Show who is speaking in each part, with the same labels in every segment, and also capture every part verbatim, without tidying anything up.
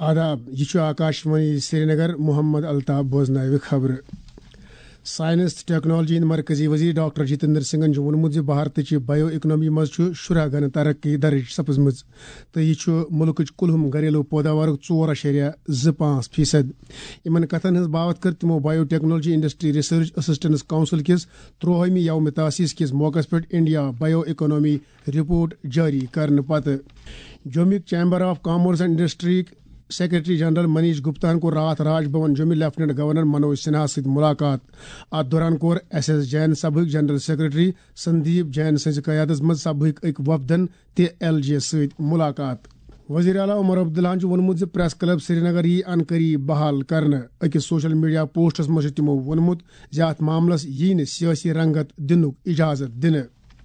Speaker 1: آداب یہ آکاشوانی سری نگر محمد الطاف بوزنائے خبر سائنس ٹیکنالوجی مرکزی وزیر ڈاکٹر جتیندر سنگھن وونمت بھارت چہ بایو اکنامی مز شرہ گن ترقی درج سپزم تو یہ ملک کلہم گھریلو پیداوار ژور اشیریہ زٕ پانژھ فیصد ان کتن ہز بابت کر تمو biotechnology industry research assistance council کس تروہمی یوم تاسیس کس موقع پہ انڈیا بایو اکنامی رپورٹ جاری کرنے پتہ جومک chamber of commerce and industry secretary general Manish گپتاہن کو رات راج بھون جومہ لیفٹنٹ گورنر منوج سنہا ست ملاقات ات دوران کور ایس ایس جین سبھک جنرل سیکرٹری سندیپ جین سز قیادت مز سبھک اک وفدن تہ ایل جی ست ملاقات وزیر اعلیٰ عمر عبداللہ وونمت پریس کلب سری نگر یہ ان قریب بحال کرنے اکس سوشل میڈیا پوسٹس مز تمو وونمت زِ ات معاملس یی نہٕ سیاسی رنگت دنک اجازت دنہ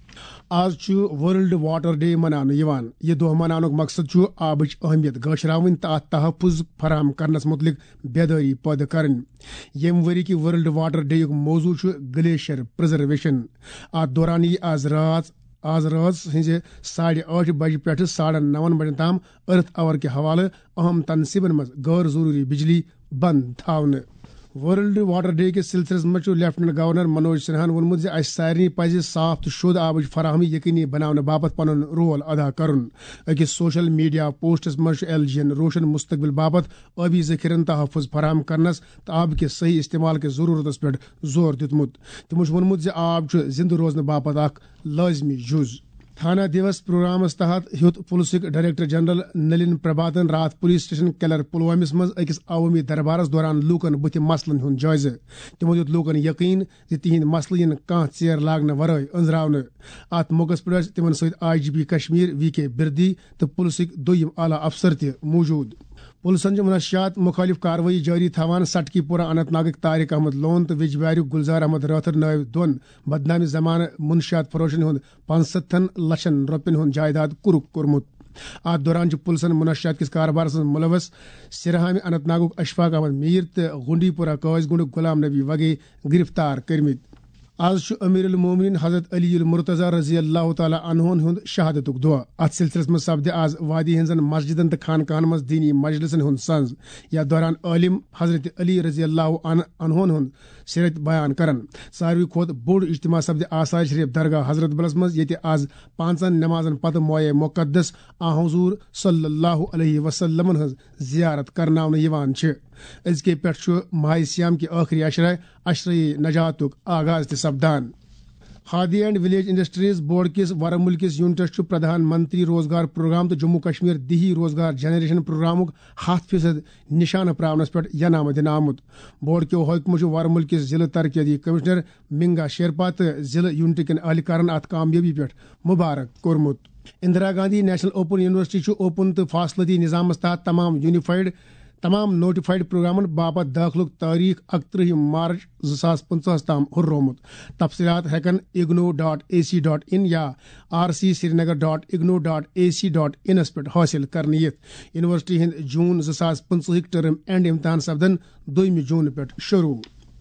Speaker 1: آز ورلڈ واٹر ڈے منانے یوان یہ دہ منانک مقصد آبچ اہمیت گاشراون تو ات تحفظ فراہم کرنس متعلق بیداری پید کرن یم وری کی ورلڈ واٹر ڈے موضوع گلیشیر پرزرویشن ات دوران یہ آز رات آز رات ہز ساڑھے آٹھ بجہ پہ ساڑھے نون بجن تام ارتھ آور کے حوالہ اہم تنصیبن مز غیر ضروری بجلی بند تھاونہ ورلڈ واٹر ڈے کس سلسلس مز لیفٹنٹ گورنر منوج سنہا وونمت اس سارے پز صاف تو شد آبچ فراہمی یقینی بنانے باپت پن رول ادا کرن اکس سوشل میڈیا پوسٹس مز ایل جی این روشن مستقبل باپت آبی ذخیرن تحفظ فراہم کرنس تو آب کے صحیح استعمال کے ضرورت پہ زور دتمت تمو وونمت آب زندہ روزن باپت اخ لازمی جز تھانہ دیوس پروگرامس تحت ہیوت پولیسک ڈائریکٹر جنرل نلن پربھاتن رات پولیس سٹیشن کیلر پلوامس مز اکس عوامی دربارس دوران لوکن بت مسلن ہند جائزہ تمو دیت لوکن یقین زِ تہند مسلہ ین کانٛہہ ژیر لاگنہ ورٲے أنزراونہ ات موقع پہ تمن ست آئی جی پی کشمیر وی کے بردی تو پولیسک دویم اعلی افسر تہ موجود پولیسن منشیات مخالف کاروٲیی جاری تھوان سٹکی پورہ اننت ناگک طارق احمد لون تو وجبیارک گلزار احمد رٲتھر نٲوۍ دون بدنامہِ زمانہ منشیات فروشن ہند پانژستن لچھن رۄپین ہند جائیداد کورُکھ کوٚرمُت ات دوران پولیسن منشیات کس کاربارس مز ملوث سرہامہ اننت ناگک اشفاق احمد میر تو گنڈی پورہ قٲضۍ گنڈک غلام نبی وغیرہ گرفتار کرمت آز امیر المومنین حضرت علی المرتضی رضی اللہ تعالیٰ عنہ ہند شہادتک دہ ات سلسلس مز سپدِ آز وادی ہنزن مسجدن تو خانقاہن مز دینی مجلسن ہند سنز یتھ دوران عالم حضرت علی رضی اللہ عنہ ہند سیرت بیان کرن ساروی کھوت بوڑ اجتماع سپدِ آثار شریف درگاہ حضرت بلس مز یتہِ آز پانژن نمازن پتہ مویہ مقدس آ حضور صلی اللہ علیہ وسلم ہز زیارت کرناونہ یوان چھ ازکے پہ ماہ سیام کے آخری اشرہ اشرہ نجاتک آغاز تہ سپدان Khadi and village industries board کس ورمل کس یونٹس پردھان منتری روزگار پروگرام تو جموں کشمیر دیہی روزگار جنریشن پروگرامک ہاتھ فیصد نشانہ پراونس پہ ینامہ دن آمت بورڈ کے حکم ورمل کس ضلع ترقیاتی کمشنر منگا شیرپا تو ضلع یونٹ کن اہلکارن ات کامیابی پہ مبارک کورمت Indira Gandhi national open university open تو فاصلتی نظامس تحت تمام یونیفائڈ تمام نوٹیفائڈ پروگرامن باپت داخلک تاریخ اکترہ مارچ زاس پنچہس تام ہررومت تفصیلات ہیکن IGNOU dot A C dot in یا R C Srinagar dot IGNOU dot A C dot انس پہ حاصل کرنے یت یونیورسٹی ہند جون زاس پنچہ ٹرم اینڈ امتحان سپدن دوم جون پہ شروع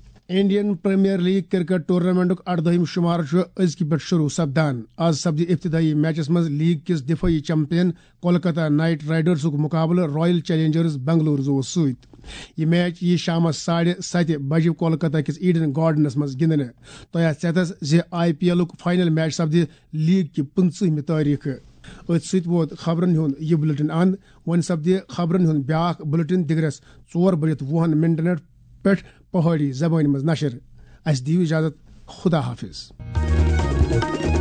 Speaker 1: انڈین پریمیئر لیگ کرکٹ ٹورنامنٹک اردہم شمار ازکہ پہ شروع سپدان آز سپدِ ابتدائی میچس مز لیگ کس دفاعی چمپین کولکتہ نائٹ رائڈرسک مقابلہ رائل چیلنجرز بنگلورو ست یہ میچ یہ شام ساڑھے ست بجے کولکتہ کس ایڈن گارڈنس مز گندنے تہ ژیتس زِ آئی پی ایلک فائنل میچ سپدِ لیگ کی پنچہمہ تاریخ ات ست ووت خبرن ہند یہ بلٹن اند ون سپدِ خبرن ہند بیاکھ بلٹن دگرس ژور بجت وُہن منٹن پہ پہاڑی زبان مز نشر اس دیو اجازت خدا حافظ.